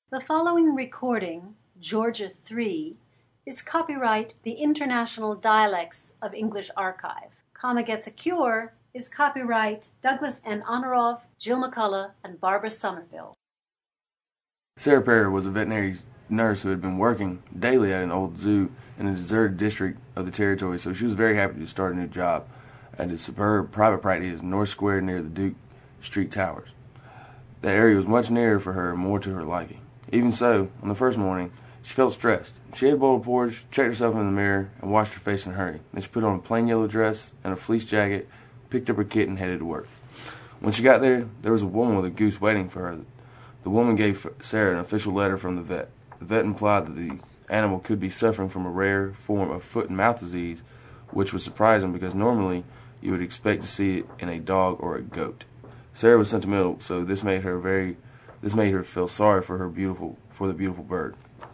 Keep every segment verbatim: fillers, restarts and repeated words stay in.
The following recording, Georgia three, is copyright the International Dialects of English Archive. Comma Gets a Cure is copyright Douglas N. Honoroff, Jill McCullough, and Barbara Somerville. Sarah Perry was a veterinary nurse who had been working daily at an old zoo in a deserted district of the territory, so she was very happy to start a new job at a superb private practice in North Square near the Duke Street Towers. The area was much nearer for her and more to her liking. Even so, on the first morning, she felt stressed. She ate a bowl of porridge, checked herself in the mirror, and washed her face in a hurry. Then she put on a plain yellow dress and a fleece jacket, picked up her kit, and headed to work. When she got there, there was a woman with a goose waiting for her. The woman gave Sarah an official letter from the vet. The vet implied that the animal could be suffering from a rare form of foot and mouth disease, which was surprising because normally you would expect to see it in a dog or a goat. Sarah was sentimental, so this made her very This made her feel sorry for her beautiful for the beautiful bird.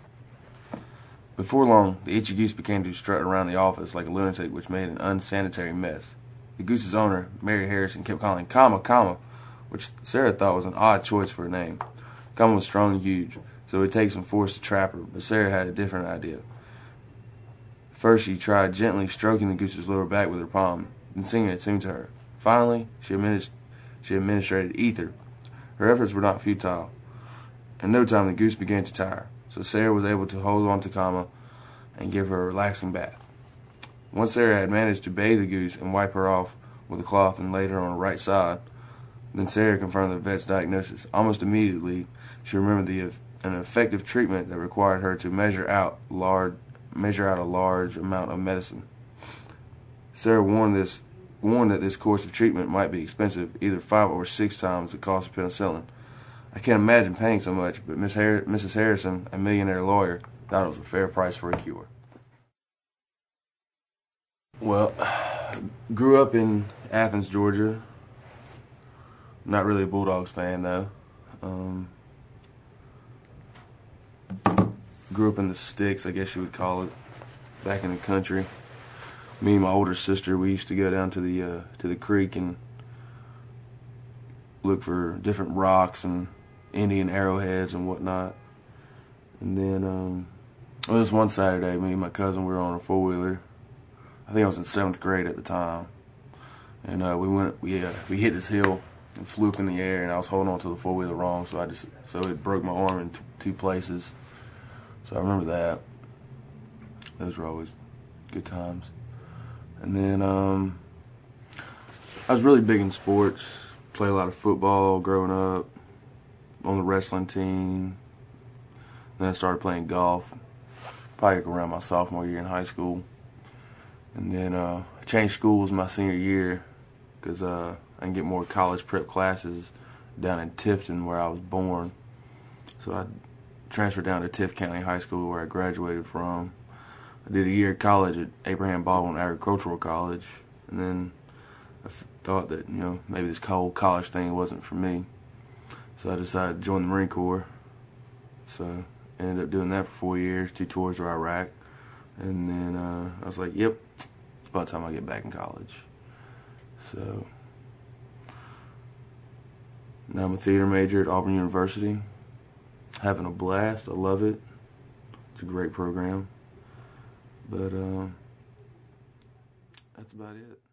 Before long, the itchy goose began to strut around the office like a lunatic, which made an unsanitary mess. The goose's owner, Mary Harrison, kept calling Comma, Comma, which Sarah thought was an odd choice for a name. Comma was strong and huge, so it would take some force to trap her, but Sarah had a different idea. First, she tried gently stroking the goose's lower back with her palm, then singing a tune to her. Finally, she, administ- she administrated ether. Her efforts were not futile. In no time, the goose began to tire, so Sarah was able to hold on to Comma and give her a relaxing bath. Once Sarah had managed to bathe the goose and wipe her off with a cloth and laid her on her right side, then Sarah confirmed the vet's diagnosis. Almost immediately, she remembered the an effective treatment that required her to measure out large measure out a large amount of medicine. Sarah warned this. warned that this course of treatment might be expensive, either five or six times the cost of penicillin. I can't imagine paying so much, but Miss Har- Missus Harrison, a millionaire lawyer, thought it was a fair price for a cure. Well, grew up in Athens, Georgia. Not really a Bulldogs fan, though. Um, grew up in the sticks, I guess you would call it, back in the country. Me and my older sister, we used to go down to the uh, to the creek and look for different rocks and Indian arrowheads and whatnot. And then, um, well, this one Saturday, me and my cousin, we were on a four-wheeler. I think I was in seventh grade at the time. And uh, we went, we uh, we hit this hill and flew up in the air, and I was holding on to the four-wheeler wrong, so I just so it broke my arm in t- two places. So I remember that. Those were always good times. And then um, I was really big in sports. Played a lot of football growing up, on the wrestling team. Then I started playing golf, probably around my sophomore year in high school. And then uh, I changed schools my senior year because uh, I can get more college prep classes down in Tifton, where I was born. So I transferred down to Tift County High School, where I graduated from. I did a year of college at Abraham Baldwin Agricultural College, and then I f- thought that, you know, maybe this whole college thing wasn't for me. So I decided to join the Marine Corps. So I ended up doing that for four years, two tours to Iraq. And then uh, I was like, yep, it's about time I get back in college. So now I'm a theater major at Auburn University. Having a blast. I love it. It's a great program. But um, that's about it.